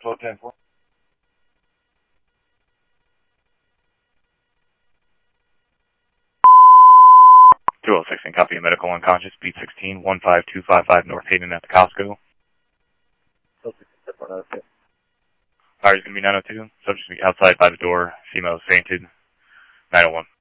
10-4. 206 and copy, medical unconscious, beat 16, 15255 North Hayden at the Costco. Fire is going to be 902. Subject to be outside by the door. Female is fainted. 901.